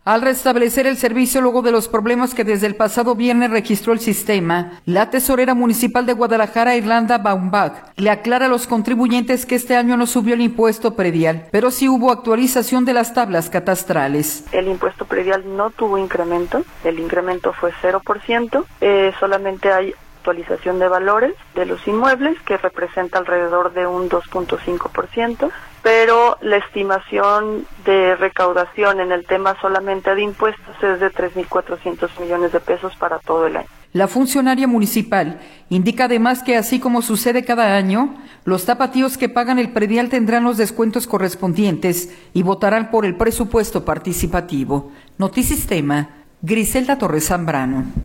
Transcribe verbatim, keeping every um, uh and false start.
Al restablecer el servicio luego de los problemas que desde el pasado viernes registró el sistema, la tesorera municipal de Guadalajara, Irlanda Baumbach, le aclara a los contribuyentes que este año no subió el impuesto predial, pero sí hubo actualización de las tablas catastrales. El impuesto predial no tuvo incremento, el incremento fue cero por ciento, eh, solamente hay actualización de valores de los inmuebles que representa alrededor de un dos punto cinco por ciento, pero la estimación de recaudación en el tema solamente de impuestos es de tres mil cuatrocientos millones de pesos para todo el año. La funcionaria municipal indica además que así como sucede cada año, los tapatíos que pagan el predial tendrán los descuentos correspondientes y votarán por el presupuesto participativo. Notisistema, Griselda Torres Zambrano.